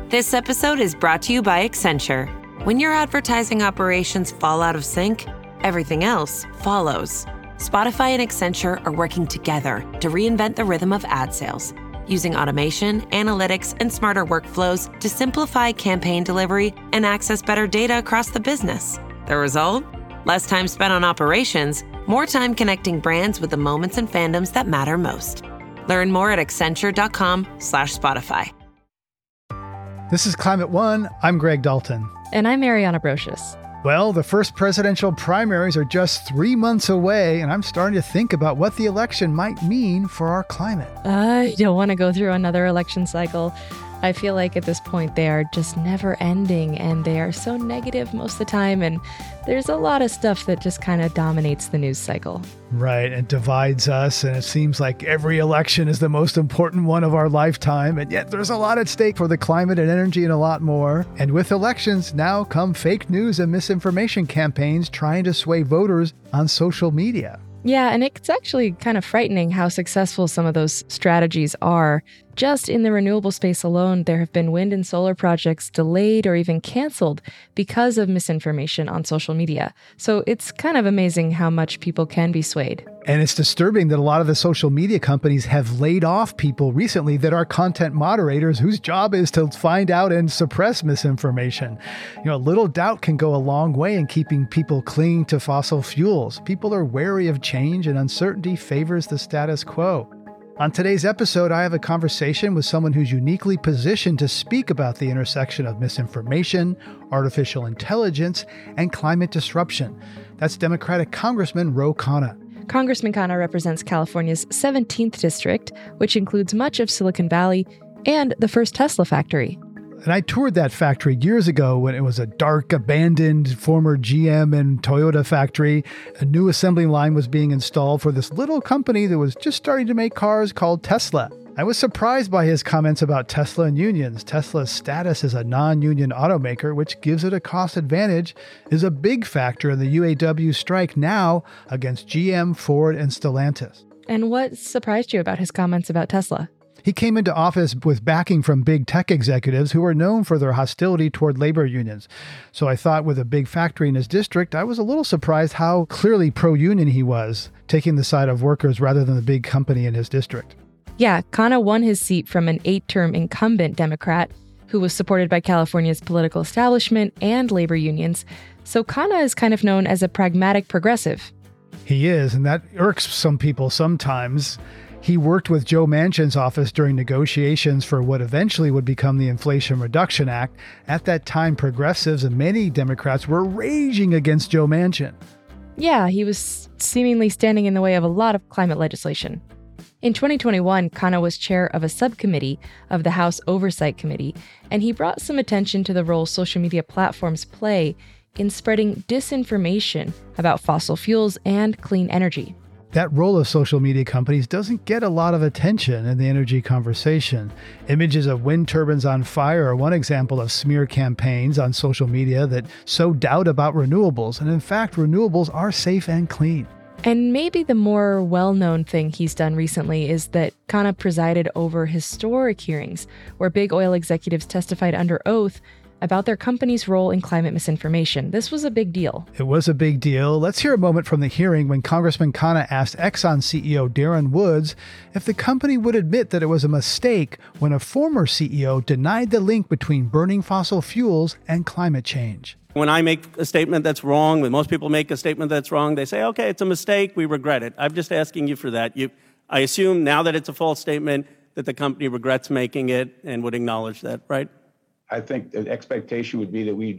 This episode is brought to you by Accenture. When your advertising operations fall out of sync, everything else follows. Spotify and Accenture are working together to reinvent the rhythm of ad sales, using automation, analytics, and smarter workflows to simplify campaign delivery and access better data across the business. The result? Less time spent on operations, more time connecting brands with the moments and fandoms that matter most. Learn more at accenture.com/Spotify. This is Climate One. I'm Greg Dalton. And I'm Mariana Brocious. Well, the first presidential primaries are just 3 months away, and I'm starting to think about what the election might mean for our climate. I don't want to go through another election cycle. I feel like at this point they are just never ending, and they are so negative most of the time, and there's a lot of stuff that just kind of dominates the news cycle. Right, it divides us, and it seems like every election is the most important one of our lifetime, and yet there's a lot at stake for the climate and energy and a lot more. And with elections now come fake news and misinformation campaigns trying to sway voters on social media. Yeah, and it's actually kind of frightening how successful some of those strategies are. Just in the renewable space alone, there have been wind and solar projects delayed or even canceled because of misinformation on social media. So it's kind of amazing how much people can be swayed. And it's disturbing that a lot of the social media companies have laid off people recently that are content moderators whose job is to find out and suppress misinformation. A little doubt can go a long way in keeping people clinging to fossil fuels. People are wary of change, and uncertainty favors the status quo. On today's episode, I have a conversation with someone who's uniquely positioned to speak about the intersection of misinformation, artificial intelligence, and climate disruption. That's Democratic Congressman Ro Khanna. Congressman Khanna represents California's 17th district, which includes much of Silicon Valley and the first Tesla factory. And I toured that factory years ago when it was a dark, abandoned former GM and Toyota factory. A new assembly line was being installed for this little company that was just starting to make cars called Tesla. I was surprised by his comments about Tesla and unions. Tesla's status as a non-union automaker, which gives it a cost advantage, is a big factor in the UAW strike now against GM, Ford, and Stellantis. And what surprised you about his comments about Tesla? He came into office with backing from big tech executives who are known for their hostility toward labor unions. So I thought with a big factory in his district, I was a little surprised how clearly pro-union he was, taking the side of workers rather than the big company in his district. Yeah, Khanna won his seat from an 8-term incumbent Democrat who was supported by California's political establishment and labor unions. So Khanna is kind of known as a pragmatic progressive. He is, and that irks some people sometimes. He worked with Joe Manchin's office during negotiations for what eventually would become the Inflation Reduction Act. At that time, progressives and many Democrats were raging against Joe Manchin. Yeah, he was seemingly standing in the way of a lot of climate legislation. In 2021, Khanna was chair of a subcommittee of the House Oversight Committee, and he brought some attention to the role social media platforms play in spreading disinformation about fossil fuels and clean energy. That role of social media companies doesn't get a lot of attention in the energy conversation. Images of wind turbines on fire are one example of smear campaigns on social media that sow doubt about renewables. And in fact, renewables are safe and clean. And maybe the more well-known thing he's done recently is that Khanna presided over historic hearings where big oil executives testified under oath about their company's role in climate misinformation. This was a big deal. It was a big deal. Let's hear a moment from the hearing when Congressman Khanna asked Exxon CEO Darren Woods if the company would admit that it was a mistake when a former CEO denied the link between burning fossil fuels and climate change. When I make a statement that's wrong, when most people make a statement that's wrong, they say, okay, it's a mistake, we regret it. I'm just asking you for that. I assume now that it's a false statement that the company regrets making it and would acknowledge that, right? I think the expectation would be that we'd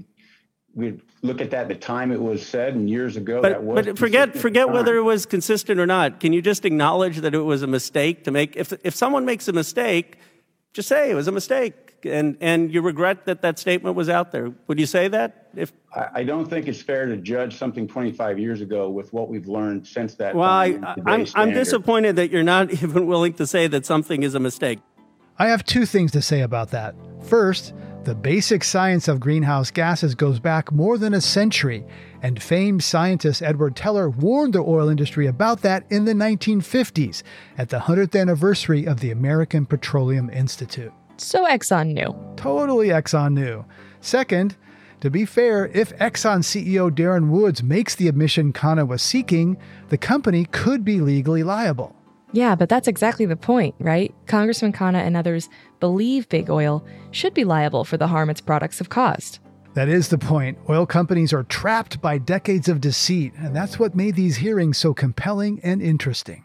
look at that at the time it was said, and years ago that was. But forget whether it was consistent or not. Can you just acknowledge that it was a mistake to make? If someone makes a mistake, just say it was a mistake, and you regret that statement was out there. Would you say that? I don't think it's fair to judge something 25 years ago with what we've learned since that. Well, time. I'm disappointed that you're not even willing to say that something is a mistake. I have two things to say about that. First, the basic science of greenhouse gases goes back more than a century, and famed scientist Edward Teller warned the oil industry about that in the 1950s at the 100th anniversary of the American Petroleum Institute. So Exxon knew. Totally Exxon knew. Second, to be fair, if Exxon CEO Darren Woods makes the admission Khanna was seeking, the company could be legally liable. Yeah, but that's exactly the point, right? Congressman Khanna and others believe big oil should be liable for the harm its products have caused. That is the point. Oil companies are trapped by decades of deceit, and that's what made these hearings so compelling and interesting.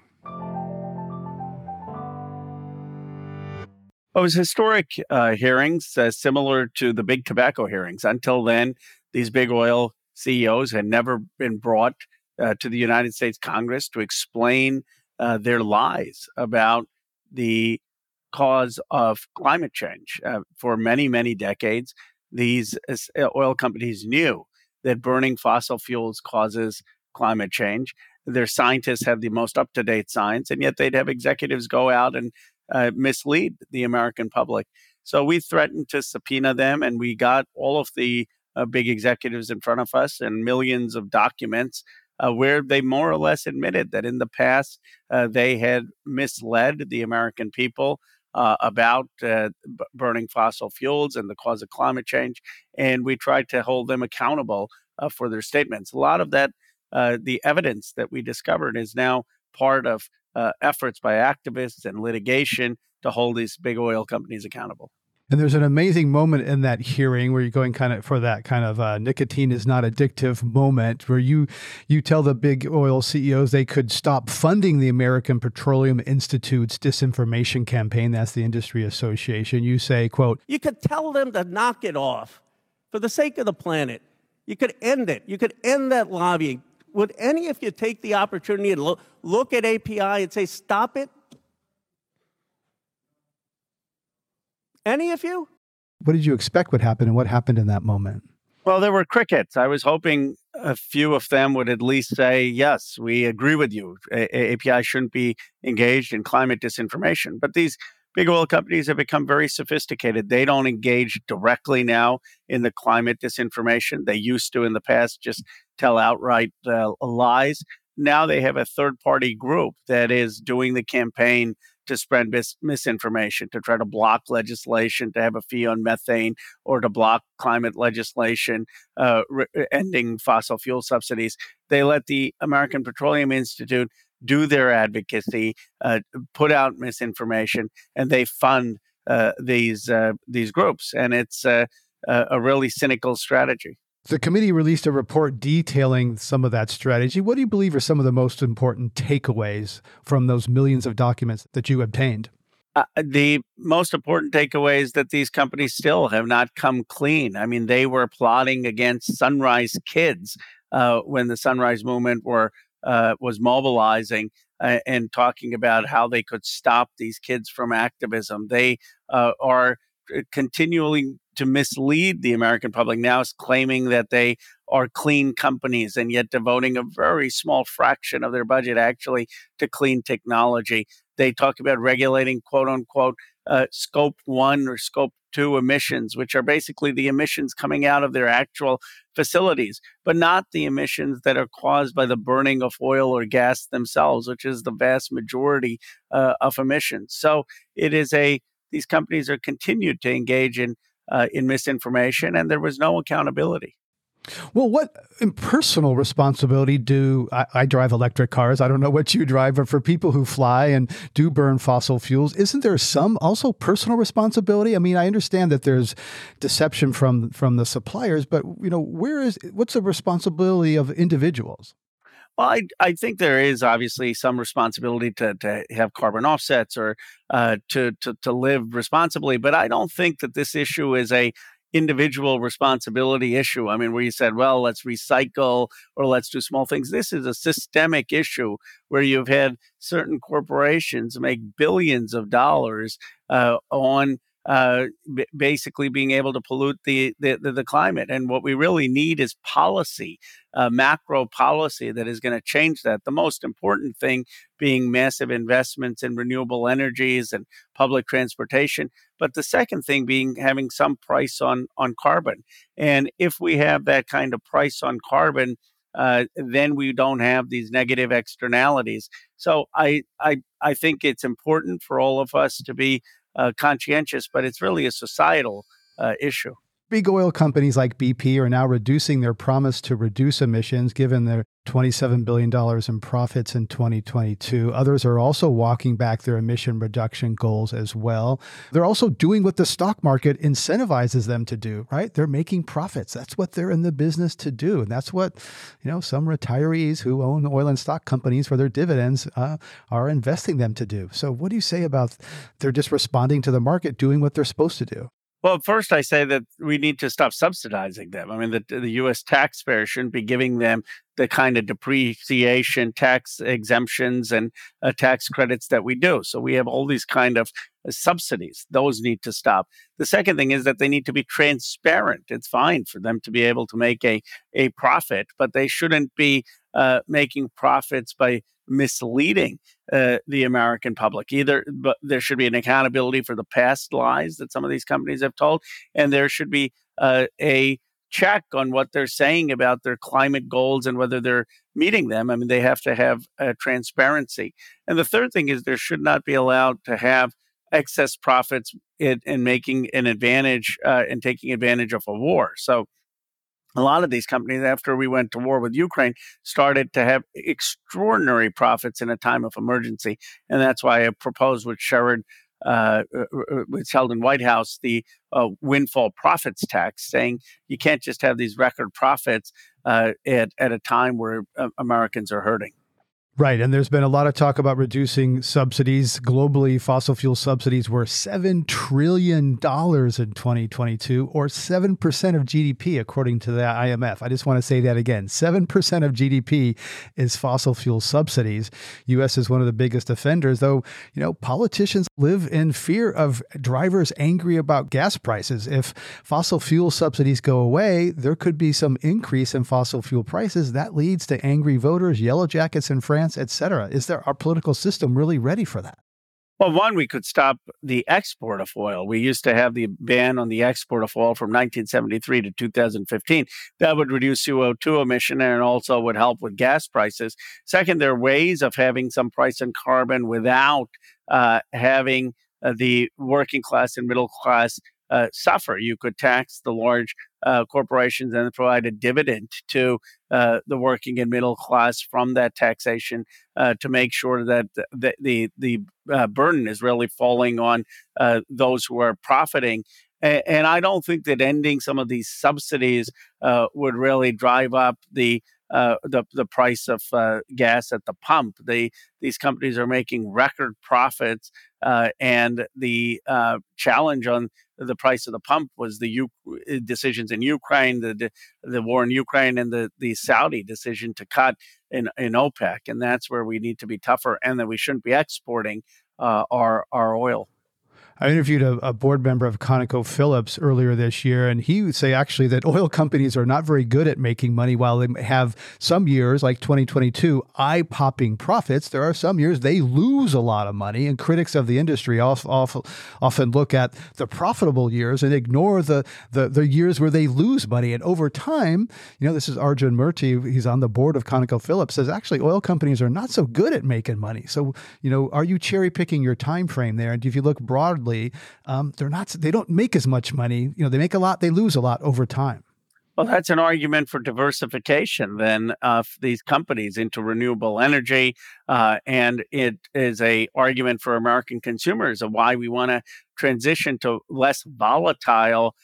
It was historic hearings, similar to the big tobacco hearings. Until then, these big oil CEOs had never been brought to the United States Congress to explain their lies about the cause of climate change. For many, many decades, these oil companies knew that burning fossil fuels causes climate change. Their scientists have the most up-to-date science, and yet they'd have executives go out and mislead the American public. So we threatened to subpoena them, and we got all of the big executives in front of us and millions of documents where they more or less admitted that in the past they had misled the American people about burning fossil fuels and the cause of climate change. And we tried to hold them accountable for their statements. A lot of that, the evidence that we discovered is now part of efforts by activists and litigation to hold these big oil companies accountable. And there's an amazing moment in that hearing where you're going kind of for that kind of nicotine is not addictive moment where you tell the big oil CEOs they could stop funding the American Petroleum Institute's disinformation campaign. That's the industry association. You say, quote, You could tell them to knock it off for the sake of the planet. You could end it. You could end that lobbying. Would any of you take the opportunity to look at API and say, stop it? Any of you? What did you expect would happen and what happened in that moment? Well, there were crickets. I was hoping a few of them would at least say, yes, we agree with you. API shouldn't be engaged in climate disinformation. But these big oil companies have become very sophisticated. They don't engage directly now in the climate disinformation. They used to in the past just tell outright lies. Now they have a third-party group that is doing the campaign to spread misinformation, to try to block legislation, to have a fee on methane, or to block climate legislation, ending fossil fuel subsidies. They let the American Petroleum Institute do their advocacy, put out misinformation, and they fund these groups. And it's a really cynical strategy. The committee released a report detailing some of that strategy. What do you believe are some of the most important takeaways from those millions of documents that you obtained? The most important takeaway is that these companies still have not come clean. I mean, they were plotting against Sunrise Kids when the Sunrise Movement was mobilizing and talking about how they could stop these kids from activism. They are continually to mislead the American public, now is claiming that they are clean companies and yet devoting a very small fraction of their budget actually to clean technology. They talk about regulating, quote unquote, scope 1 or scope 2 emissions, which are basically the emissions coming out of their actual facilities, but not the emissions that are caused by the burning of oil or gas themselves, which is the vast majority of emissions. So it is these companies are continued to engage in misinformation, and there was no accountability. Well, what personal responsibility I drive electric cars. I don't know what you drive, but for people who fly and do burn fossil fuels, isn't there some also personal responsibility? I mean, I understand that there's deception from the suppliers, but what's the responsibility of individuals? Well, I think there is obviously some responsibility to have carbon offsets or to live responsibly, but I don't think that this issue is a individual responsibility issue. I mean, where you said, well, let's recycle or let's do small things. This is a systemic issue where you've had certain corporations make billions of dollars on basically being able to pollute the climate. And what we really need is policy, macro policy that is going to change that. The most important thing being massive investments in renewable energies and public transportation. But the second thing being having some price on carbon. And if we have that kind of price on carbon, then we don't have these negative externalities. So I think it's important for all of us to be conscientious, but it's really a societal issue. Big oil companies like BP are now reducing their promise to reduce emissions, given their $27 billion in profits in 2022. Others are also walking back their emission reduction goals as well. They're also doing what the stock market incentivizes them to do, right? They're making profits. That's what they're in the business to do. And that's what, some retirees who own oil and stock companies for their dividends are investing them to do. So what do you say about they're just responding to the market, doing what they're supposed to do? Well, first, I say that we need to stop subsidizing them. I mean, the U.S. taxpayer shouldn't be giving them the kind of depreciation, tax exemptions, and tax credits that we do. So we have all these kind of subsidies. Those need to stop. The second thing is that they need to be transparent. It's fine for them to be able to make a profit, but they shouldn't be making profits by misleading the American public. But there should be an accountability for the past lies that some of these companies have told, and there should be a check on what they're saying about their climate goals and whether they're meeting them. I mean, they have to have transparency. And the third thing is there should not be allowed to have excess profits in making an advantage and taking advantage of a war. So a lot of these companies, after we went to war with Ukraine, started to have extraordinary profits in a time of emergency. And that's why I proposed with Sherrod, with Sheldon Whitehouse, the windfall profits tax, saying you can't just have these record profits at a time where Americans are hurting. Right. And there's been a lot of talk about reducing subsidies. Globally, fossil fuel subsidies were $7 trillion in 2022, or 7% of GDP, according to the IMF. I just want to say that again. 7% of GDP is fossil fuel subsidies. U.S. is one of the biggest offenders, though, politicians live in fear of drivers angry about gas prices. If fossil fuel subsidies go away, there could be some increase in fossil fuel prices. That leads to angry voters, yellow jackets in France, etc. Is our political system really ready for that? Well, one, we could stop the export of oil. We used to have the ban on the export of oil from 1973 to 2015. That would reduce CO2 emission and also would help with gas prices. Second, there are ways of having some price on carbon without having the working class and middle class suffer. You could tax the large corporations and provide a dividend to the working and middle class from that taxation to make sure that the burden is really falling on those who are profiting. And I don't think that ending some of these subsidies would really drive up the price of gas at the pump. These companies are making record profits, and the challenge on the price of the pump was the decisions in Ukraine, the war in Ukraine, and the Saudi decision to cut in OPEC, and that's where we need to be tougher, and that we shouldn't be exporting our oil. I interviewed a board member of ConocoPhillips earlier this year, and he would say actually that oil companies are not very good at making money. While they have some years, like 2022, eye-popping profits, there are some years they lose a lot of money, and critics of the industry often look at the profitable years and ignore the years where they lose money. And over time, this is Arjun Murthy, he's on the board of ConocoPhillips, says actually oil companies are not so good at making money. So, are you cherry-picking your time frame there? And if you look broadly, they don't make as much money. They make a lot, they lose a lot over time. Well, that's an argument for diversification then of these companies into renewable energy. And it is an argument for American consumers of why we want to transition to less volatile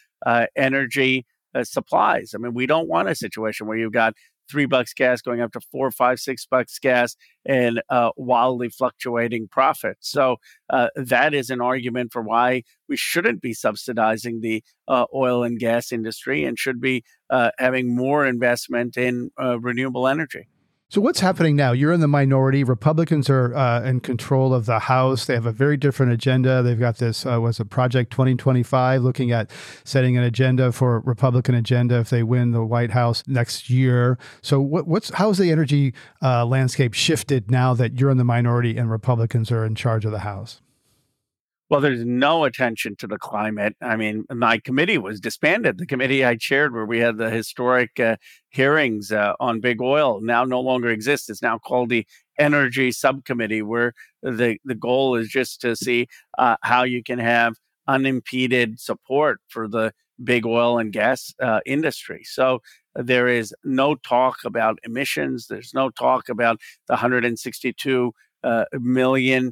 energy supplies. I mean, we don't want a situation where you've got $3 gas going up to $4, $5, $6 gas and wildly fluctuating profits. So that is an argument for why we shouldn't be subsidizing the oil and gas industry and should be having more investment in renewable energy. So what's happening now? You're in the minority. Republicans are in control of the House. They have a very different agenda. They've got this, Project 2025, looking at setting an agenda for Republican agenda if they win the White House next year. So how's the energy landscape shifted now that you're in the minority and Republicans are in charge of the House? Well, there's no attention to the climate. I mean, my committee was disbanded. The committee I chaired, where we had the historic hearings on big oil, now no longer exists. It's now called the energy subcommittee where the goal is just to see how you can have unimpeded support for the big oil and gas industry. So there is no talk about emissions. There's no talk about the 162 million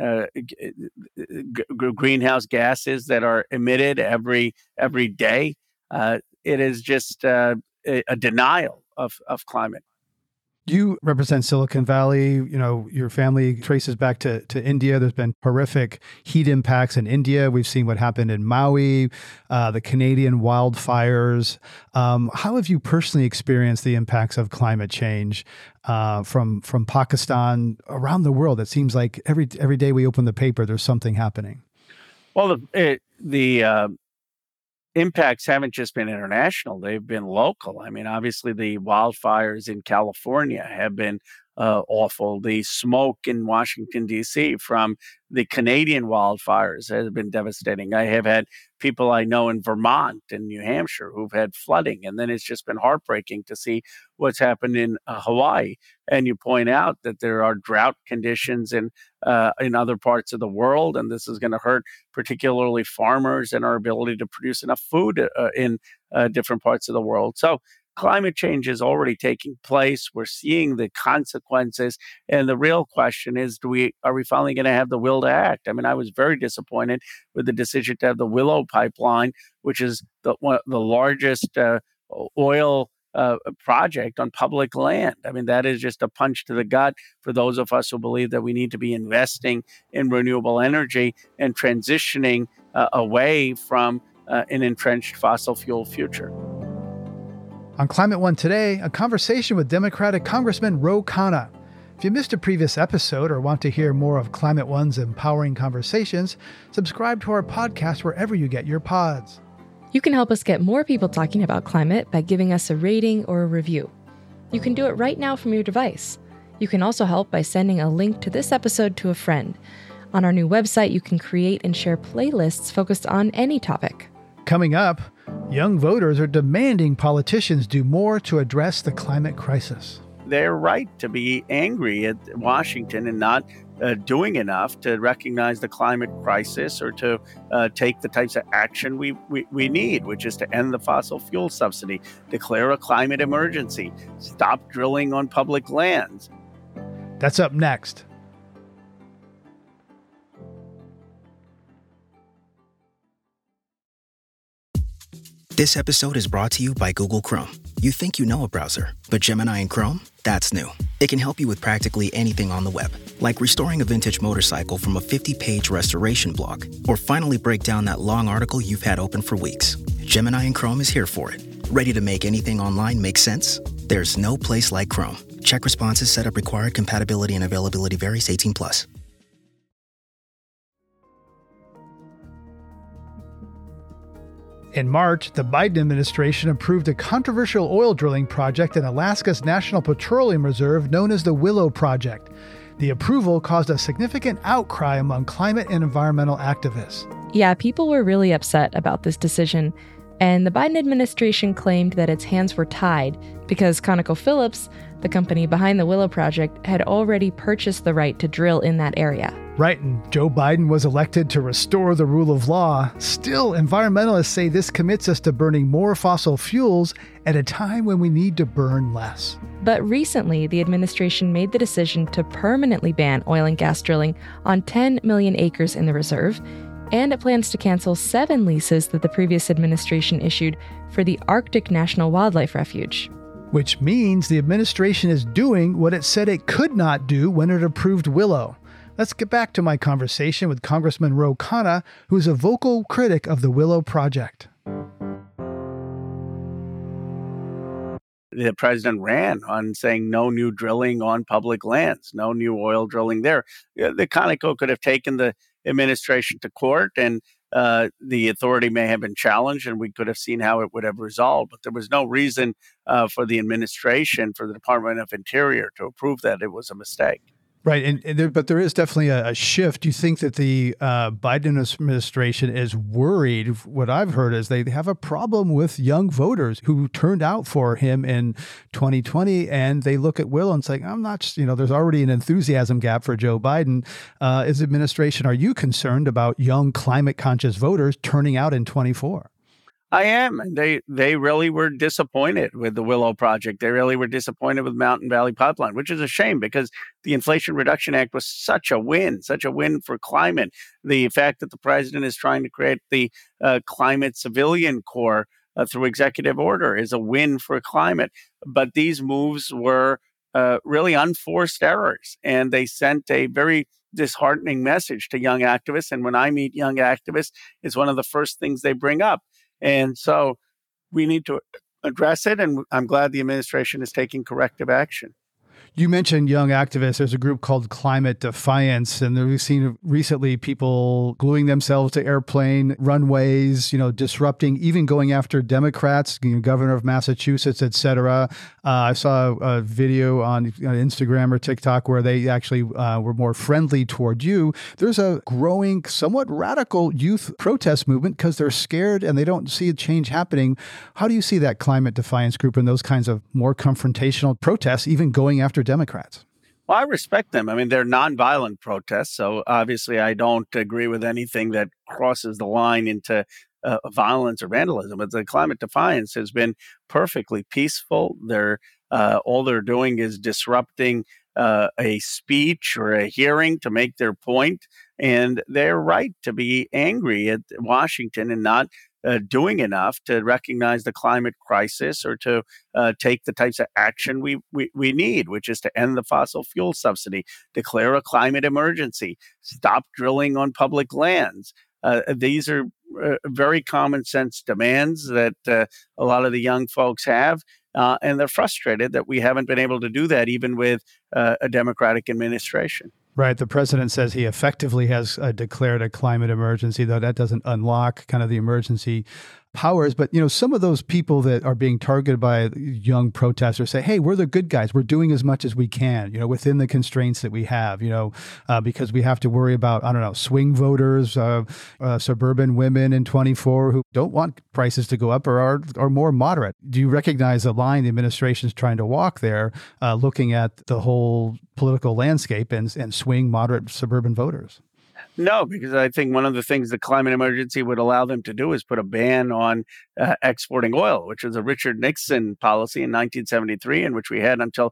greenhouse gases that are emitted every day. It is just a denial of climate. You represent Silicon Valley. You know, your family traces back to India. There's been horrific heat impacts in India. We've seen what happened in Maui, the Canadian wildfires. How have you personally experienced the impacts of climate change from Pakistan around the world? It seems like every day we open the paper, there's something happening. Well, the impacts haven't just been international, they've been local. I mean, obviously, the wildfires in California have been awful. The smoke in Washington, D.C. from the Canadian wildfires has been devastating. I have had people I know in Vermont and New Hampshire who've had flooding, and then it's just been heartbreaking to see what's happened in Hawaii. And you point out that there are drought conditions in other parts of the world, and this is going to hurt particularly farmers and our ability to produce enough food in different parts of the world. So climate change is already taking place. We're seeing the consequences. And the real question is, are we finally going to have the will to act? I mean, I was very disappointed with the decision to have the Willow Pipeline, which is the largest oil project on public land. I mean, that is just a punch to the gut for those of us who believe that we need to be investing in renewable energy and transitioning away from an entrenched fossil fuel future. On Climate One today, a conversation with Democratic Congressman Ro Khanna. If you missed a previous episode or want to hear more of Climate One's empowering conversations, subscribe to our podcast wherever you get your pods. You can help us get more people talking about climate by giving us a rating or a review. You can do it right now from your device. You can also help by sending a link to this episode to a friend. On our new website, you can create and share playlists focused on any topic. Coming up, young voters are demanding politicians do more to address the climate crisis. They're right to be angry at Washington and not doing enough to recognize the climate crisis or to take the types of action we need, which is to end the fossil fuel subsidy, declare a climate emergency, stop drilling on public lands. That's up next. This episode is brought to you by Google Chrome. You think you know a browser, but Gemini and Chrome? That's new. It can help you with practically anything on the web, like restoring a vintage motorcycle from a 50-page restoration blog, or finally break down that long article you've had open for weeks. Gemini and Chrome is here for it. Ready to make anything online make sense? There's no place like Chrome. Check responses, setup required, compatibility and availability varies, 18+. In March, the Biden administration approved a controversial oil drilling project in Alaska's National Petroleum Reserve known as the Willow Project. The approval caused a significant outcry among climate and environmental activists. Yeah, people were really upset about this decision, and the Biden administration claimed that its hands were tied because ConocoPhillips, the company behind the Willow Project, had already purchased the right to drill in that area. Right, and Joe Biden was elected to restore the rule of law. Still, environmentalists say this commits us to burning more fossil fuels at a time when we need to burn less. But recently, the administration made the decision to permanently ban oil and gas drilling on 10 million acres in the reserve, and it plans to cancel 7 leases that the previous administration issued for the Arctic National Wildlife Refuge. Which means the administration is doing what it said it could not do when it approved Willow. Let's get back to my conversation with Congressman Ro Khanna, who's a vocal critic of the Willow Project. The president ran on saying no new drilling on public lands, no new oil drilling there. The Conoco could have taken the administration to court, and the authority may have been challenged, and we could have seen how it would have resolved. But there was no reason for the administration, for the Department of Interior, to approve that. It was a mistake. Right. But there is definitely a shift. Do you think that the Biden administration is worried? What I've heard is they have a problem with young voters who turned out for him in 2020, and they look at Will and say, I'm not, there's already an enthusiasm gap for Joe Biden. As administration, are you concerned about young climate conscious voters turning out in 24? I am. And they really were disappointed with the Willow Project. They really were disappointed with Mountain Valley Pipeline, which is a shame because the Inflation Reduction Act was such a win for climate. The fact that the president is trying to create the Climate Civilian Corps through executive order is a win for climate. But these moves were really unforced errors, and they sent a very disheartening message to young activists. And when I meet young activists, it's one of the first things they bring up. And so we need to address it, and I'm glad the administration is taking corrective action. You mentioned young activists. There's a group called Climate Defiance, and we've seen recently people gluing themselves to airplane runways, disrupting, even going after Democrats, governor of Massachusetts, et cetera. I saw a video on Instagram or TikTok where they actually were more friendly toward you. There's a growing, somewhat radical youth protest movement because they're scared and they don't see a change happening. How do you see that Climate Defiance group and those kinds of more confrontational protests, even going after Democrats? Well, I respect them. I mean, they're nonviolent protests. So obviously, I don't agree with anything that crosses the line into violence or vandalism. But the Climate Defiance has been perfectly peaceful. All they're doing is disrupting a speech or a hearing to make their point. And they're right to be angry at Washington and not doing enough to recognize the climate crisis or to take the types of action we need, which is to end the fossil fuel subsidy, declare a climate emergency, stop drilling on public lands. These are very common sense demands that a lot of the young folks have. And they're frustrated that we haven't been able to do that even with a Democratic administration. Right. The president says he effectively has declared a climate emergency, though that doesn't unlock kind of the emergency powers. But, some of those people that are being targeted by young protesters say, hey, we're the good guys. We're doing as much as we can, within the constraints that we have, because we have to worry about, swing voters, suburban women in 24 who don't want prices to go up or are more moderate. Do you recognize the line the administration is trying to walk there, looking at the whole political landscape and swing moderate suburban voters? No, because I think one of the things the climate emergency would allow them to do is put a ban on exporting oil, which was a Richard Nixon policy in 1973, and which we had until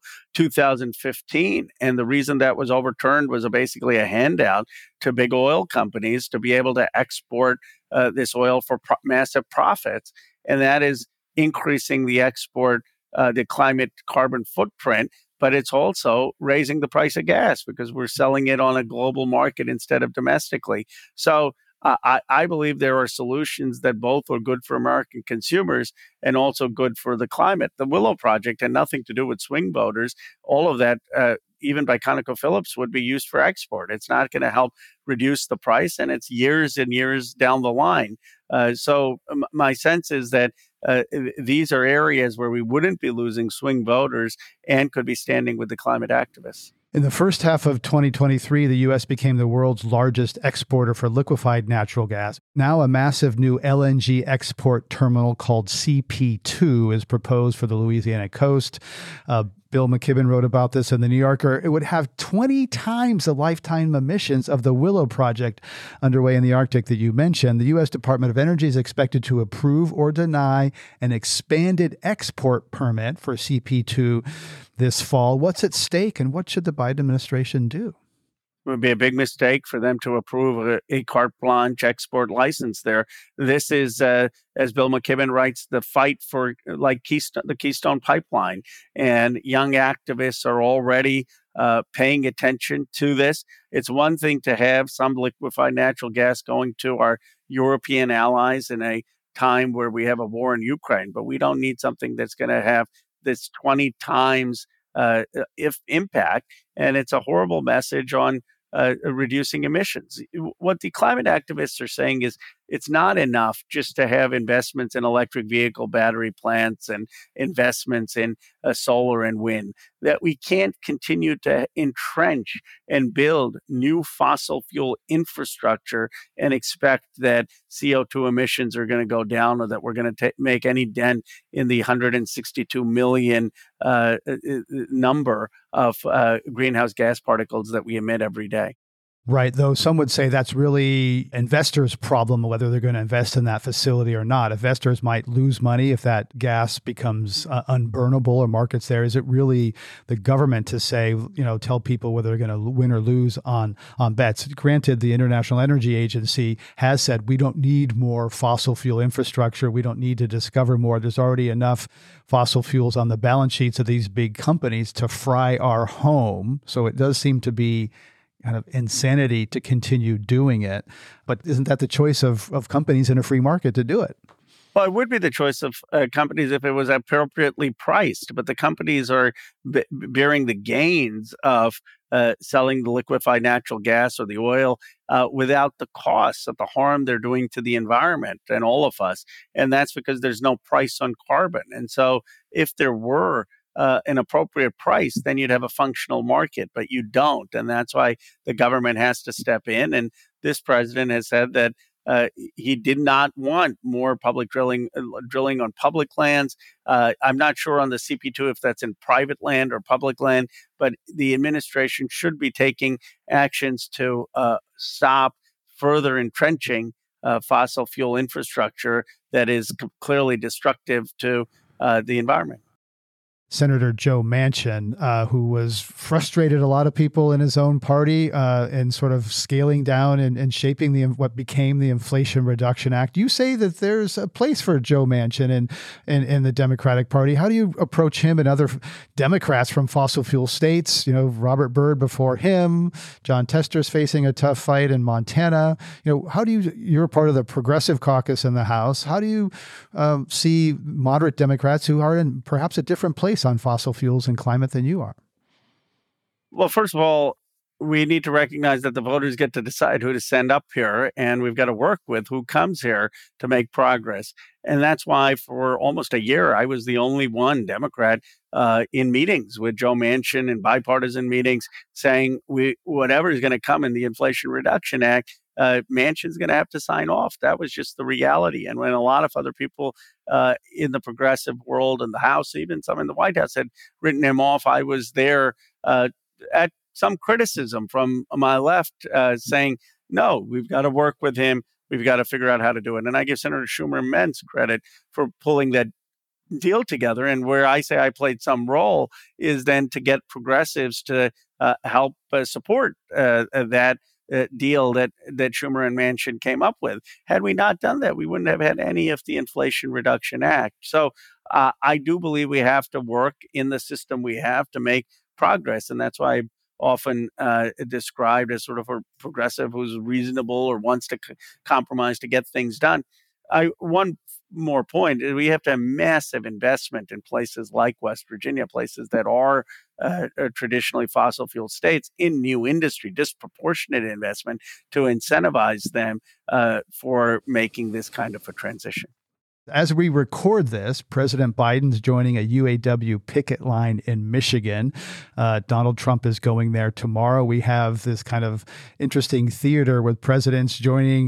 2015. And the reason that was overturned was basically a handout to big oil companies to be able to export this oil for massive profits. And that is increasing the the climate carbon footprint. But it's also raising the price of gas because we're selling it on a global market instead of domestically. So I believe there are solutions that both are good for American consumers and also good for the climate. The Willow Project had nothing to do with swing voters. All of that, even by ConocoPhillips, would be used for export. It's not going to help reduce the price, and it's years and years down the line. So my sense is that these are areas where we wouldn't be losing swing voters and could be standing with the climate activists. In the first half of 2023, the U.S. became the world's largest exporter for liquefied natural gas. Now a massive new LNG export terminal called CP2 is proposed for the Louisiana coast. Bill McKibben wrote about this in The New Yorker. It would have 20 times the lifetime emissions of the Willow Project underway in the Arctic that you mentioned. The U.S. Department of Energy is expected to approve or deny an expanded export permit for CP2 this fall. What's at stake, and what should the Biden administration do? It would be a big mistake for them to approve a carte blanche export license there. This is, as Bill McKibben writes, the fight for the Keystone Pipeline. And young activists are already paying attention to this. It's one thing to have some liquefied natural gas going to our European allies in a time where we have a war in Ukraine, but we don't need something that's going to have this 20 times if impact. And it's a horrible message on reducing emissions. What the climate activists are saying is it's not enough just to have investments in electric vehicle battery plants and investments in solar and wind, that we can't continue to entrench and build new fossil fuel infrastructure and expect that CO2 emissions are going to go down, or that we're going to make any dent in the 162 million number of greenhouse gas particles that we emit every day. Right, though some would say that's really investors' problem, whether they're going to invest in that facility or not. Investors might lose money if that gas becomes unburnable or markets there. Is it really the government to say, tell people whether they're going to win or lose on bets? Granted, the International Energy Agency has said we don't need more fossil fuel infrastructure. We don't need to discover more. There's already enough fossil fuels on the balance sheets of these big companies to fry our home. So it does seem to be kind of insanity to continue doing it. But isn't that the choice of companies in a free market to do it? Well, it would be the choice of companies if it was appropriately priced, but the companies are bearing the gains of selling the liquefied natural gas or the oil without the costs of the harm they're doing to the environment and all of us. And that's because there's no price on carbon. And so if there were an appropriate price, then you'd have a functional market, but you don't. And that's why the government has to step in. And this president has said that he did not want more public drilling on public lands. I'm not sure on the CP2 if that's in private land or public land, but the administration should be taking actions to stop further entrenching fossil fuel infrastructure that is clearly destructive to the environment. Senator Joe Manchin, who was frustrated a lot of people in his own party and sort of scaling down and shaping what became the Inflation Reduction Act. You say that there's a place for Joe Manchin in the Democratic Party. How do you approach him and other Democrats from fossil fuel states? Robert Byrd before him, John Tester's facing a tough fight in Montana. You're part of the Progressive Caucus in the House. How do you see moderate Democrats who are in perhaps a different place on fossil fuels and climate than you are? Well, first of all, we need to recognize that the voters get to decide who to send up here, and we've got to work with who comes here to make progress. And that's why for almost a year, I was the only one Democrat in meetings with Joe Manchin and bipartisan meetings saying whatever is going to come in the Inflation Reduction Act, Manchin's going to have to sign off. That was just the reality. And when a lot of other people in the progressive world and the House, even some in the White House, had written him off, I was there at some criticism from my left saying, no, we've got to work with him. We've got to figure out how to do it. And I give Senator Schumer immense credit for pulling that deal together. And where I say I played some role is then to get progressives to help support that deal that Schumer and Manchin came up with. Had we not done that, we wouldn't have had any of the Inflation Reduction Act. So I do believe we have to work in the system we have to make progress. And that's why I often described as sort of a progressive who's reasonable or wants to compromise to get things done. One more point, we have to have massive investment in places like West Virginia, places that are traditionally fossil fuel states, in new industry, disproportionate investment to incentivize them for making this kind of a transition. As we record this, President Biden's joining a UAW picket line in Michigan. Donald Trump is going there tomorrow. We have this kind of interesting theater with presidents joining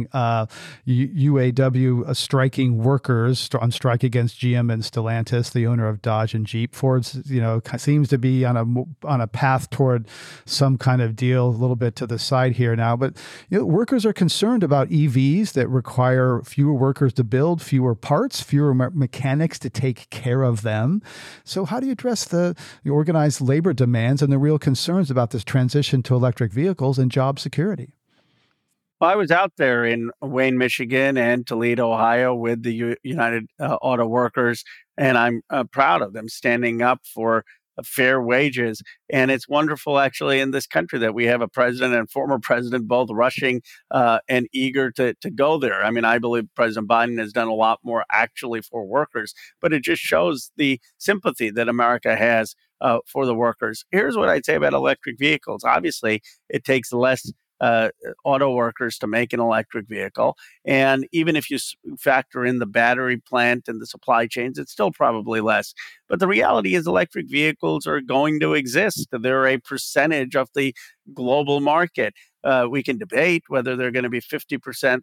UAW striking workers on strike against GM and Stellantis, the owner of Dodge and Jeep. Ford, seems to be on a path toward some kind of deal, a little bit to the side here now. But workers are concerned about EVs that require fewer workers to build, fewer parts, fewer mechanics to take care of them. So how do you address the organized labor demands and the real concerns about this transition to electric vehicles and job security? Well, I was out there in Wayne, Michigan and Toledo, Ohio with the United Auto Workers, and I'm proud of them standing up for fair wages. And it's wonderful, actually, in this country that we have a president and former president both rushing and eager to go there. I mean, I believe President Biden has done a lot more actually for workers, but it just shows the sympathy that America has for the workers. Here's what I'd say about electric vehicles. Obviously, it takes less auto workers to make an electric vehicle. And even if you factor in the battery plant and the supply chains, it's still probably less. But the reality is electric vehicles are going to exist. They're a percentage of the global market. We can debate whether they're going to be 50%,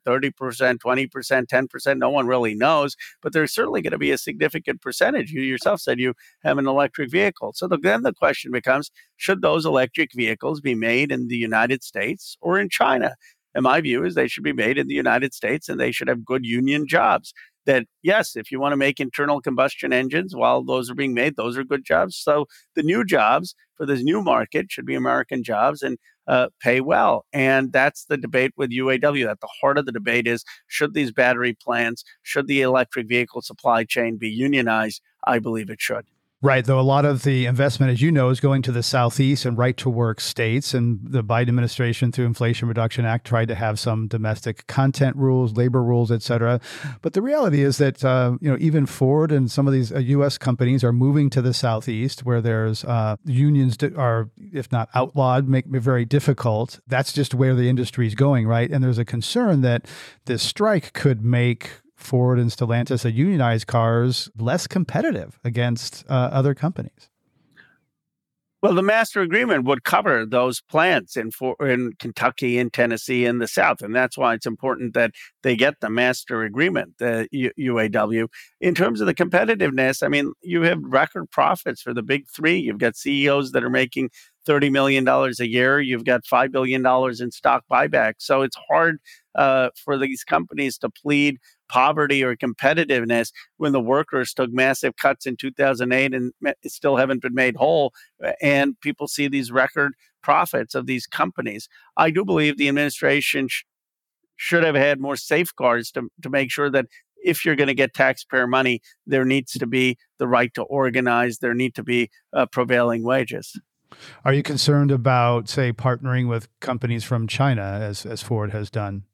30%, 20%, 10%. No one really knows, but there's certainly going to be a significant percentage. You yourself said you have an electric vehicle. So then the question becomes, should those electric vehicles be made in the United States or in China? And my view is they should be made in the United States and they should have good union jobs. That, yes, if you want to make internal combustion engines while those are being made, those are good jobs. So the new jobs for this new market should be American jobs and pay well. And that's the debate with UAW. At the heart of the debate is, should these battery plants, should the electric vehicle supply chain be unionized? I believe it should. Right, though a lot of the investment, as you know, is going to the Southeast and right-to-work states, and the Biden administration, through Inflation Reduction Act, tried to have some domestic content rules, labor rules, et cetera. But the reality is that even Ford and some of these U.S. companies are moving to the Southeast, where there's unions that are, if not outlawed, make it very difficult. That's just where the industry is going, right? And there's a concern that this strike could make Ford and Stellantis, unionized cars, less competitive against other companies. Well, the master agreement would cover those plants in Kentucky, in Tennessee, in the South. And that's why it's important that they get the master agreement, the UAW. In terms of the competitiveness, I mean, you have record profits for the big three. You've got CEOs that are making $30 million a year. You've got $5 billion in stock buyback. So it's hard for these companies to plead poverty or competitiveness when the workers took massive cuts in 2008 and still haven't been made whole. And people see these record profits of these companies. I do believe the administration should have had more safeguards to make sure that if you're going to get taxpayer money, there needs to be the right to organize. There need to be prevailing wages. Are you concerned about, say, partnering with companies from China, as Ford has done?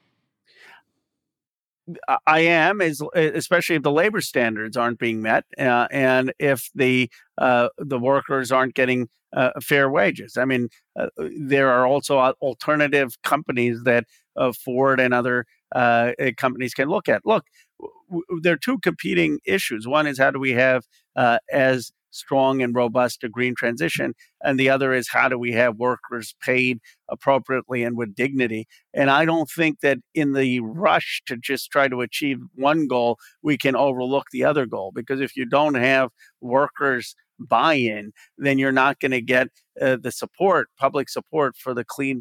I am, especially if the labor standards aren't being met, and if the workers aren't getting fair wages. I mean, there are also alternative companies that Ford and other companies can look at. Look, there are two competing issues. One is, how do we have as strong and robust a green transition? And the other is, how do we have workers paid appropriately and with dignity? And I don't think that in the rush to just try to achieve one goal, we can overlook the other goal. Because if you don't have workers buy-in, then you're not going to get the support, public support for the clean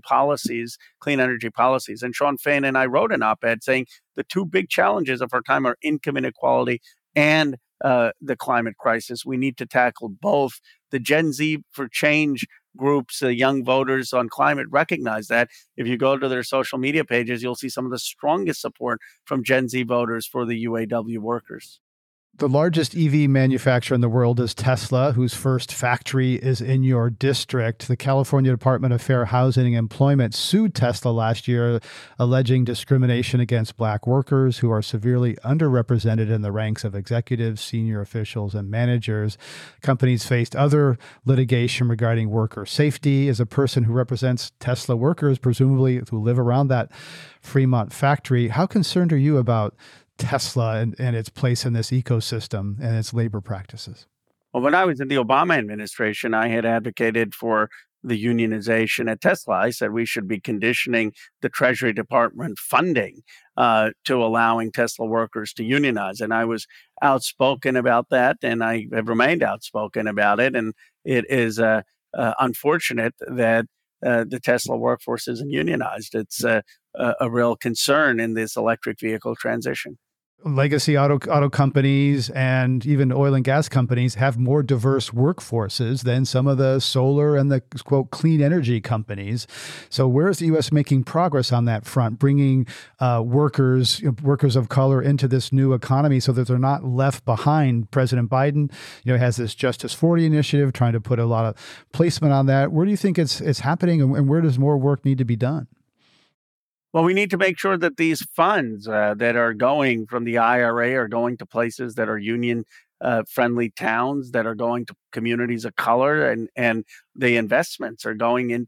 energy policies. And Sean Fain and I wrote an op-ed saying the two big challenges of our time are income inequality and the climate crisis. We need to tackle both. The Gen Z for Change groups, young voters on climate, recognize that. If you go to their social media pages, you'll see some of the strongest support from Gen Z voters for the UAW workers. The largest EV manufacturer in the world is Tesla, whose first factory is in your district. The California Department of Fair Housing and Employment sued Tesla last year, alleging discrimination against Black workers who are severely underrepresented in the ranks of executives, senior officials, and managers. Companies faced other litigation regarding worker safety. As a person who represents Tesla workers, presumably who live around that Fremont factory, how concerned are you about Tesla and its place in this ecosystem and its labor practices? Well, when I was in the Obama administration, I had advocated for the unionization at Tesla. I said we should be conditioning the Treasury Department funding to allowing Tesla workers to unionize. And I was outspoken about that, and I have remained outspoken about it. And it is unfortunate that the Tesla workforce isn't unionized. It's a real concern in this electric vehicle transition. Legacy auto companies and even oil and gas companies have more diverse workforces than some of the solar and the, quote, clean energy companies. So where is the U.S. making progress on that front, bringing workers of color into this new economy so that they're not left behind? President Biden, has this Justice 40 initiative, trying to put a lot of placement on that. Where do you think it's happening, and where does more work need to be done? Well, we need to make sure that these funds that are going from the IRA are going to places that are union-friendly towns, that are going to communities of color, and the investments are going into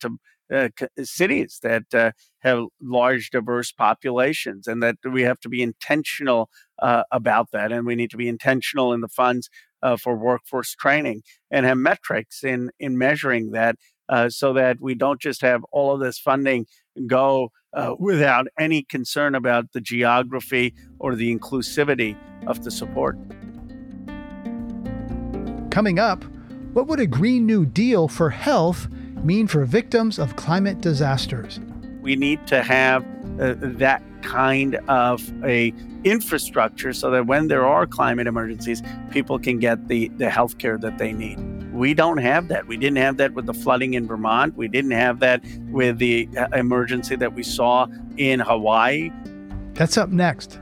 cities that have large, diverse populations, and that we have to be intentional about that. And we need to be intentional in the funds for workforce training and have metrics in measuring that so that we don't just have all of this funding go without any concern about the geography or the inclusivity of the support. Coming up, what would a Green New Deal for health mean for victims of climate disasters? We need to have that kind of a infrastructure so that when there are climate emergencies, people can get the health care that they need. We don't have that. We didn't have that with the flooding in Vermont. We didn't have that with the emergency that we saw in Hawaii. That's up next.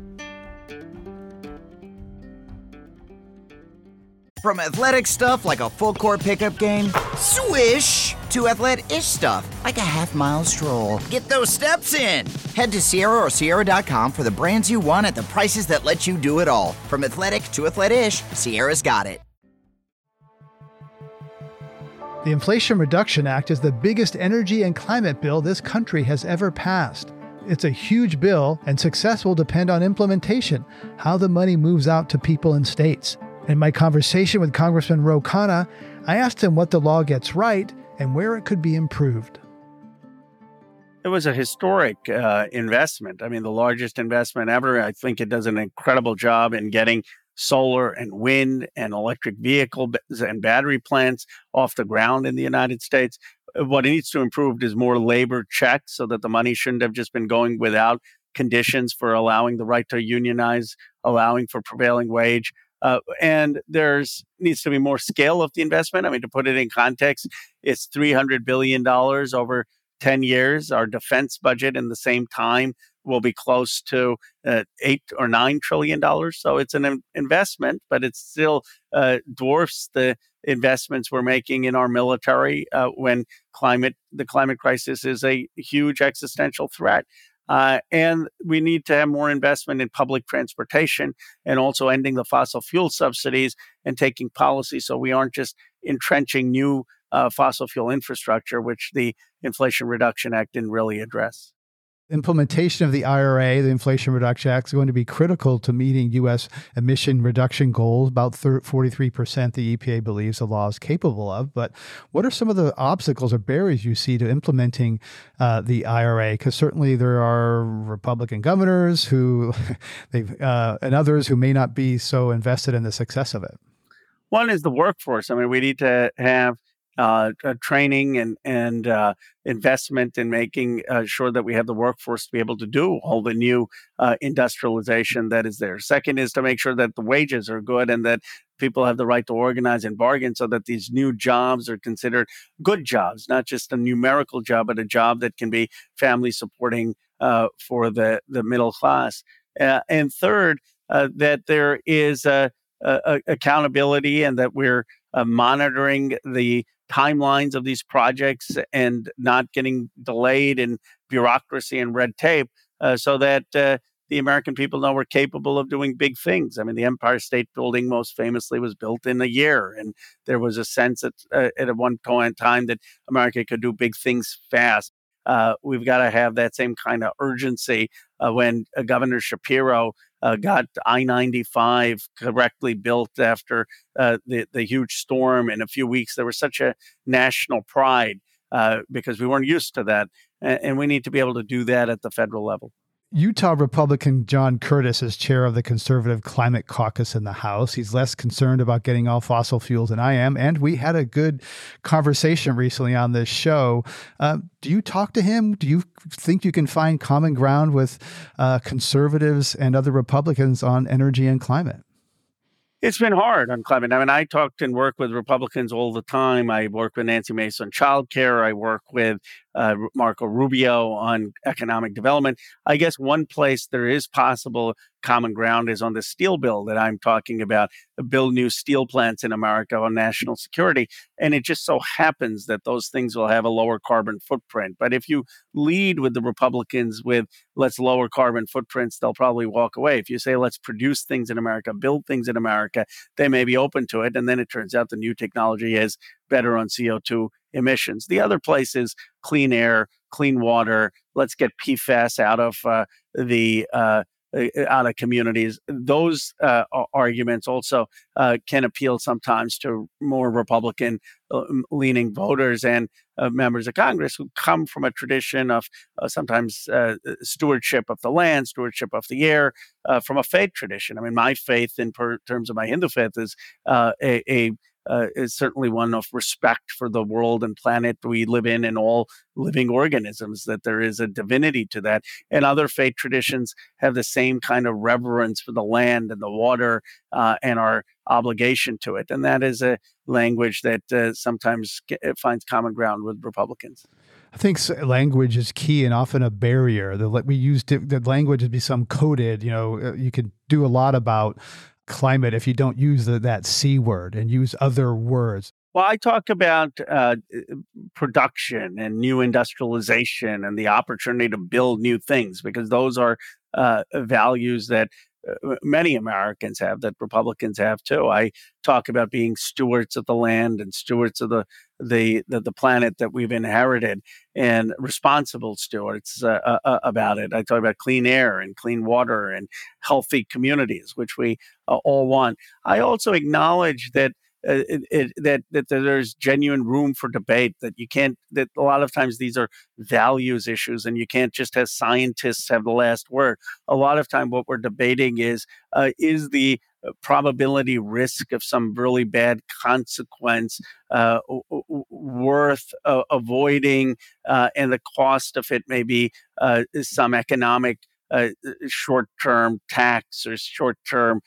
From athletic stuff like a full court pickup game, swish, to athletic-ish stuff like a half-mile stroll. Get those steps in. Head to Sierra or Sierra.com for the brands you want at the prices that let you do it all. From athletic to athletic-ish, Sierra's got it. The Inflation Reduction Act is the biggest energy and climate bill this country has ever passed. It's a huge bill, and success will depend on implementation, how the money moves out to people and states. In my conversation with Congressman Ro Khanna, I asked him what the law gets right and where it could be improved. It was a historic investment. I mean, the largest investment ever. I think it does an incredible job in getting solar and wind and electric vehicles and battery plants off the ground in the United States. What it needs to improve is more labor checks so that the money shouldn't have just been going without conditions for allowing the right to unionize, allowing for prevailing wage. And there's needs to be more scale of the investment. I mean, to put it in context, it's $300 billion over 10 years. Our defense budget in the same time will be close to $8 or $9 trillion. So it's an investment, but it still dwarfs the investments we're making in our military when the climate crisis is a huge existential threat. And we need to have more investment in public transportation and also ending the fossil fuel subsidies and taking policy so we aren't just entrenching new fossil fuel infrastructure, which the Inflation Reduction Act didn't really address. Implementation of the IRA, the Inflation Reduction Act, is going to be critical to meeting U.S. emission reduction goals, about 43% the EPA believes the law is capable of. But what are some of the obstacles or barriers you see to implementing the IRA? Because certainly there are Republican governors who and others who may not be so invested in the success of it. One is the workforce. I mean, we need to have training and investment in making sure that we have the workforce to be able to do all the new industrialization that is there. Second is to make sure that the wages are good and that people have the right to organize and bargain so that these new jobs are considered good jobs, not just a numerical job, but a job that can be family supporting for the middle class. And third, that there is accountability and that we're monitoring the timelines of these projects and not getting delayed in bureaucracy and red tape so that the American people know we're capable of doing big things. I mean, the Empire State Building most famously was built in a year. And there was a sense at one point in time that America could do big things fast. We've got to have that same kind of urgency when Governor Shapiro got I-95 correctly built after the huge storm in a few weeks. There was such a national pride because we weren't used to that. And we need to be able to do that at the federal level. Utah Republican John Curtis is chair of the Conservative Climate Caucus in the House. He's less concerned about getting off fossil fuels than I am. And we had a good conversation recently on this show. Do you talk to him? Do you think you can find common ground with conservatives and other Republicans on energy and climate? It's been hard on climate. I mean, I talk and work with Republicans all the time. I work with Nancy Mace on childcare. I work with Marco Rubio on economic development. I guess one place there is possible common ground is on the steel bill that I'm talking about, build new steel plants in America on national security. And it just so happens that those things will have a lower carbon footprint. But if you lead with the Republicans with let's lower carbon footprints, they'll probably walk away. If you say let's produce things in America, build things in America, they may be open to it. And then it turns out the new technology is better on CO2 emissions. The other place is clean air, clean water. Let's get PFAS out of out of communities. Those arguments also can appeal sometimes to more Republican leaning voters and members of Congress who come from a tradition of sometimes stewardship of the land, stewardship of the air, from a faith tradition. I mean, my faith in terms of my Hindu faith is is certainly one of respect for the world and planet we live in and all living organisms, that there is a divinity to that. And other faith traditions have the same kind of reverence for the land and the water and our obligation to it. And that is a language that sometimes finds common ground with Republicans. I think language is key and often a barrier. We use the language to be some coded. You can do a lot about climate if you don't use that C word and use other words. Well, I talk about production and new industrialization and the opportunity to build new things, because those are values that many Americans have, that Republicans have too. I talk about being stewards of the land and stewards of the planet that we've inherited, and responsible stewards about it. I talk about clean air and clean water and healthy communities, which we all want. I also acknowledge that that there's genuine room for debate, that a lot of times these are values issues and you can't just have scientists have the last word. A lot of time what we're debating is the probability risk of some really bad consequence worth avoiding, and the cost of it may be some economic short-term tax or short-term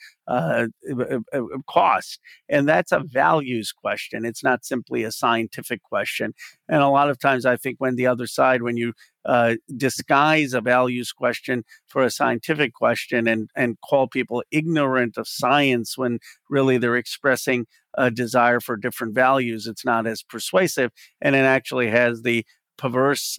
cost. And that's a values question. It's not simply a scientific question. And a lot of times I think when you disguise a values question for a scientific question and call people ignorant of science when really they're expressing a desire for different values, it's not as persuasive. And it actually has the perverse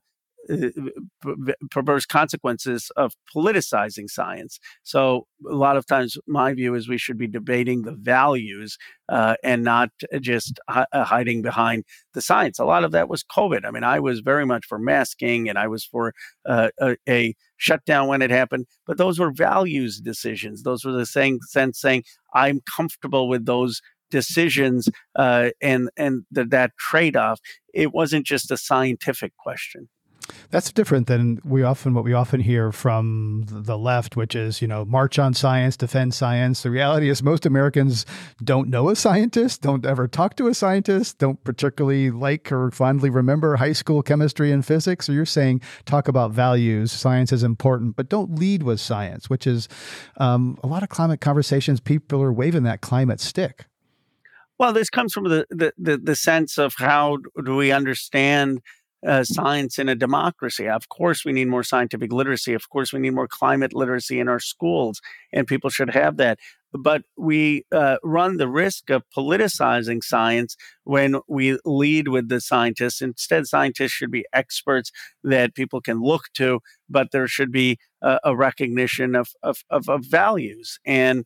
consequences of politicizing science. So a lot of times my view is we should be debating the values and not just hiding behind the science. A lot of that was COVID. I mean, I was very much for masking and I was for a shutdown when it happened, but those were values decisions. Those were the saying I'm comfortable with those decisions and that trade-off. It wasn't just a scientific question. That's different than what we often hear from the left, which is, march on science, defend science. The reality is most Americans don't know a scientist, don't ever talk to a scientist, don't particularly like or fondly remember high school chemistry and physics. So you're saying talk about values, science is important, but don't lead with science, which is a lot of climate conversations, people are waving that climate stick. Well, this comes from the sense of how do we understand science in a democracy. Of course, we need more scientific literacy. Of course, we need more climate literacy in our schools, and people should have that. But we run the risk of politicizing science when we lead with the scientists. Instead, scientists should be experts that people can look to, but there should be a recognition of values. And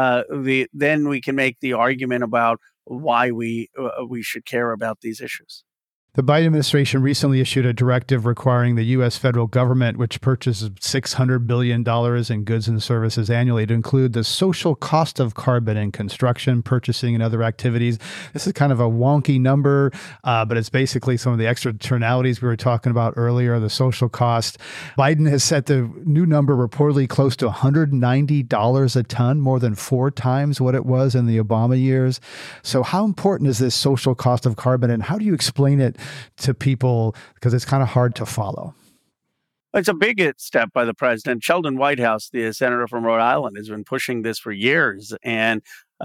then we can make the argument about why we should care about these issues. The Biden administration recently issued a directive requiring the U.S. federal government, which purchases $600 billion in goods and services annually, to include the social cost of carbon in construction, purchasing, and other activities. This is kind of a wonky number, but it's basically some of the externalities we were talking about earlier, the social cost. Biden has set the new number reportedly close to $190 a ton, more than 4 times what it was in the Obama years. So how important is this social cost of carbon, and how do you explain it to people, because it's kind of hard to follow? It's a big step by the president. Sheldon Whitehouse, the senator from Rhode Island, has been pushing this for years. And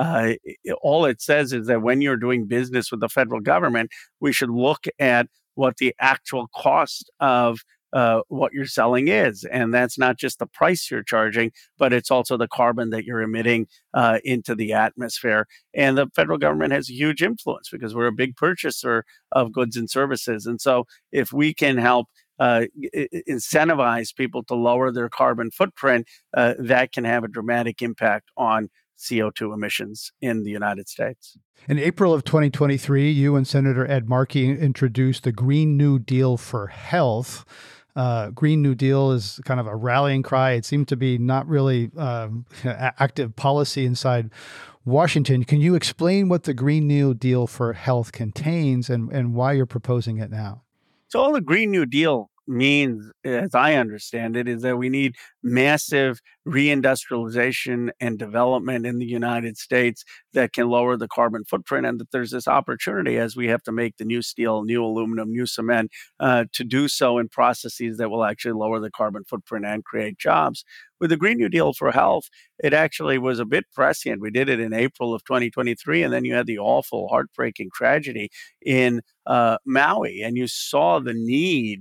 all it says is that when you're doing business with the federal government, we should look at what the actual cost of what you're selling is. And that's not just the price you're charging, but it's also the carbon that you're emitting into the atmosphere. And the federal government has a huge influence because we're a big purchaser of goods and services. And so if we can help incentivize people to lower their carbon footprint, that can have a dramatic impact on CO2 emissions in the United States. In April of 2023, you and Senator Ed Markey introduced the Green New Deal for Health. Green New Deal is kind of a rallying cry. It seemed to be not really active policy inside Washington. Can you explain what the Green New Deal for Health contains and why you're proposing it now? So all the Green New Deal means, as I understand it, is that we need massive reindustrialization and development in the United States that can lower the carbon footprint, and that there's this opportunity as we have to make the new steel, new aluminum, new cement, to do so in processes that will actually lower the carbon footprint and create jobs. With the Green New Deal for Health, it actually was a bit prescient. We did it in April of 2023, and then you had the awful, heartbreaking tragedy in Maui, and you saw the need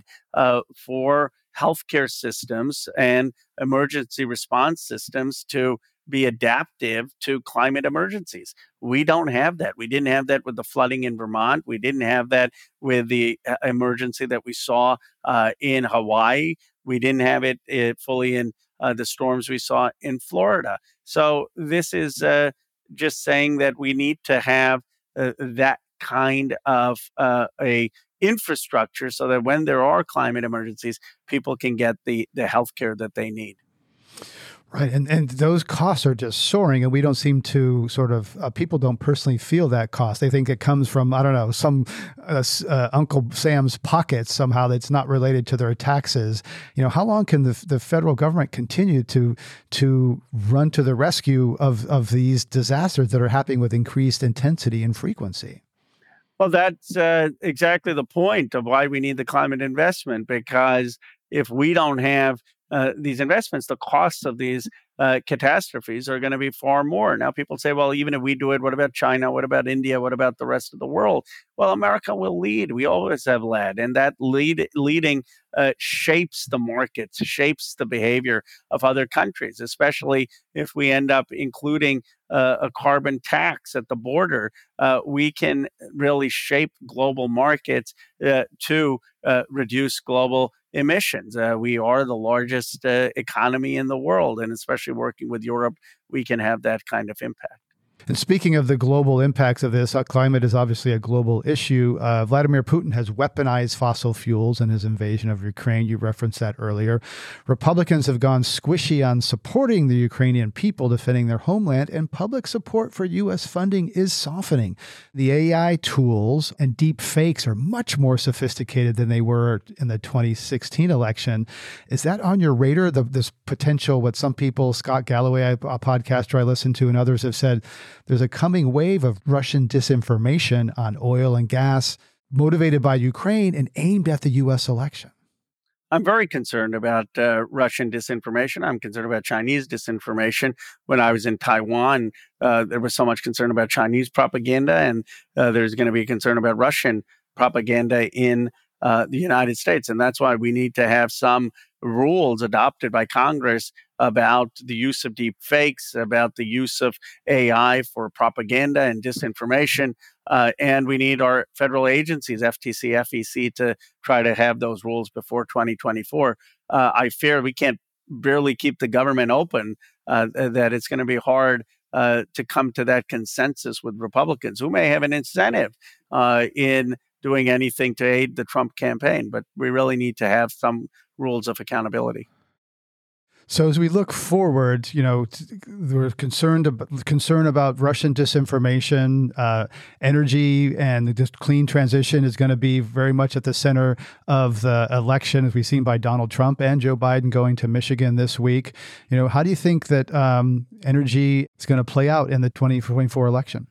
for healthcare systems and emergency response systems to be adaptive to climate emergencies. We don't have that. We didn't have that with the flooding in Vermont. We didn't have that with the emergency that we saw in Hawaii. We didn't have it fully in the storms we saw in Florida. So this is just saying that we need to have that kind of a infrastructure so that when there are climate emergencies, people can get the health care that they need. Right. And those costs are just soaring, and we don't seem to sort of, people don't personally feel that cost. They think it comes from, I don't know, some Uncle Sam's pockets somehow that's not related to their taxes. You know, how long can the federal government continue to run to the rescue of these disasters that are happening with increased intensity and frequency? Well, that's exactly the point of why we need the climate investment, because if we don't have these investments, the costs of these catastrophes are going to be far more. Now, people say, well, even if we do it, what about China? What about India? What about the rest of the world? Well, America will lead. We always have led. And that leading shapes the markets, shapes the behavior of other countries, especially if we end up including a carbon tax at the border. We can really shape global markets to reduce global emissions. We are the largest economy in the world, and especially working with Europe, we can have that kind of impact. And speaking of the global impacts of this, climate is obviously a global issue. Vladimir Putin has weaponized fossil fuels in his invasion of Ukraine. You referenced that earlier. Republicans have gone squishy on supporting the Ukrainian people defending their homeland, and public support for U.S. funding is softening. The AI tools and deep fakes are much more sophisticated than they were in the 2016 election. Is that on your radar, this potential, what some people, Scott Galloway, a podcaster I listen to, and others have said, there's a coming wave of Russian disinformation on oil and gas motivated by Ukraine and aimed at the U.S. election? I'm very concerned about Russian disinformation. I'm concerned about Chinese disinformation. When I was in Taiwan, there was so much concern about Chinese propaganda, and there's going to be concern about Russian propaganda in the United States. And that's why we need to have some rules adopted by Congress about the use of deep fakes, about the use of AI for propaganda and disinformation. And we need our federal agencies, FTC, FEC, to try to have those rules before 2024. I fear we can't barely keep the government open, that it's going to be hard to come to that consensus with Republicans, who may have an incentive in doing anything to aid the Trump campaign. But we really need to have some rules of accountability. So as we look forward, you know, we're concerned about Russian disinformation, energy, and this clean transition is going to be very much at the center of the election, as we've seen by Donald Trump and Joe Biden going to Michigan this week. You know, how do you think that energy is going to play out in the 2024 election?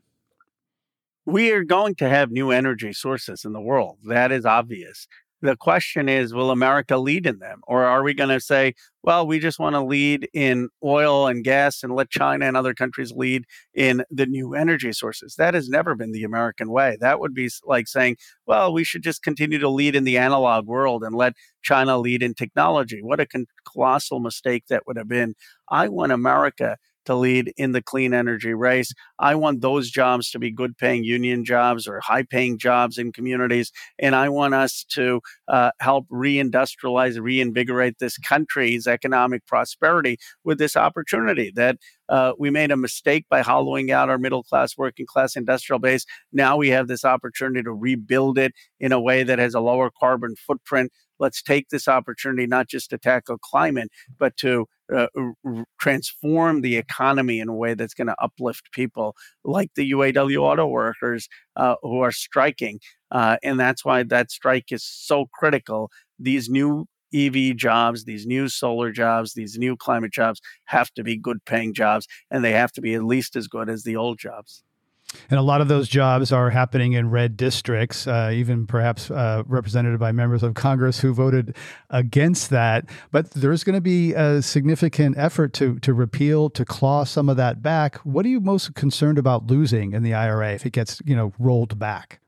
We are going to have new energy sources in the world. That is obvious. The question is, will America lead in them? Or are we going to say, well, we just want to lead in oil and gas and let China and other countries lead in the new energy sources? That has never been the American way. That would be like saying, well, we should just continue to lead in the analog world and let China lead in technology. What a colossal mistake that would have been. I want America to lead in the clean energy race. I want those jobs to be good paying union jobs or high paying jobs in communities. And I want us to help reindustrialize, reinvigorate this country's economic prosperity with this opportunity that we made a mistake by hollowing out our middle class, working class industrial base. Now we have this opportunity to rebuild it in a way that has a lower carbon footprint. Let's take this opportunity not just to tackle climate, but to transform the economy in a way that's going to uplift people like the UAW auto workers who are striking. And that's why that strike is so critical. These new EV jobs, these new solar jobs, these new climate jobs have to be good paying jobs, and they have to be at least as good as the old jobs. And a lot of those jobs are happening in red districts, even perhaps represented by members of Congress who voted against that. But there's going to be a significant effort to repeal, to claw some of that back. What are you most concerned about losing in the IRA if it gets, rolled back?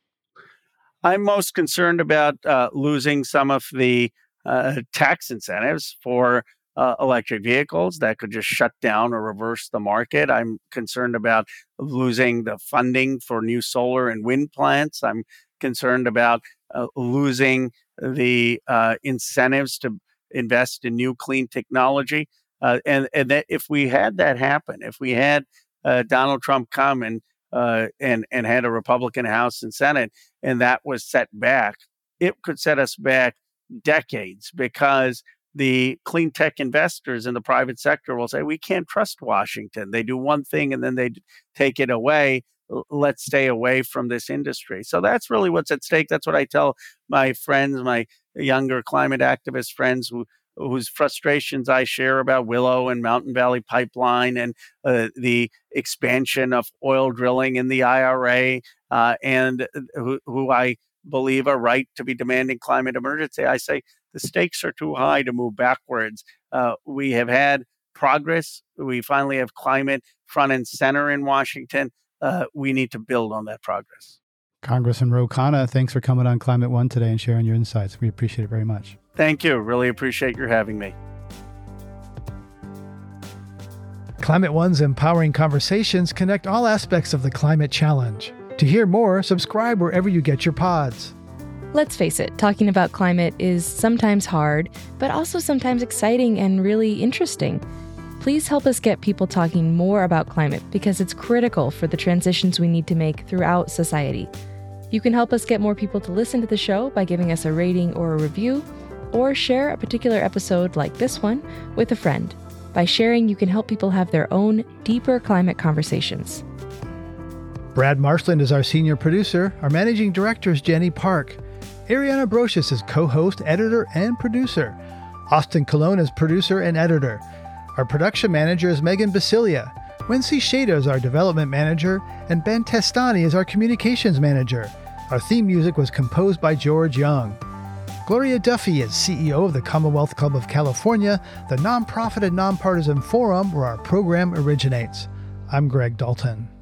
I'm most concerned about losing some of the tax incentives for electric vehicles that could just shut down or reverse the market. I'm concerned about losing the funding for new solar and wind plants. I'm concerned about losing the incentives to invest in new clean technology. And that if we had that happen, if we had Donald Trump come and had a Republican House and Senate, and that was set back, it could set us back decades, because the clean tech investors in the private sector will say, we can't trust Washington. They do one thing and then they take it away. Let's stay away from this industry. So that's really what's at stake. That's what I tell my friends, my younger climate activist friends whose frustrations I share about Willow and Mountain Valley Pipeline and the expansion of oil drilling in the IRA, and who I believe are right to be demanding climate emergency. I say the stakes are too high to move backwards. We have had progress. We finally have climate front and center in Washington. We need to build on that progress. Congressman Ro Khanna, thanks for coming on Climate One today and sharing your insights. We appreciate it very much. Thank you. Really appreciate your having me. Climate One's empowering conversations connect all aspects of the climate challenge. To hear more, subscribe wherever you get your pods. Let's face it, talking about climate is sometimes hard, but also sometimes exciting and really interesting. Please help us get people talking more about climate, because it's critical for the transitions we need to make throughout society. You can help us get more people to listen to the show by giving us a rating or a review, or share a particular episode like this one with a friend. By sharing, you can help people have their own deeper climate conversations. Brad Marshland is our senior producer. Our managing director is Jenny Park. Ariana Brocious is co-host, editor, and producer. Austin Colon is producer and editor. Our production manager is Megan Basilia. Wency Shader is our development manager, and Ben Testani is our communications manager. Our theme music was composed by George Young. Gloria Duffy is CEO of the Commonwealth Club of California, the nonprofit and nonpartisan forum where our program originates. I'm Greg Dalton.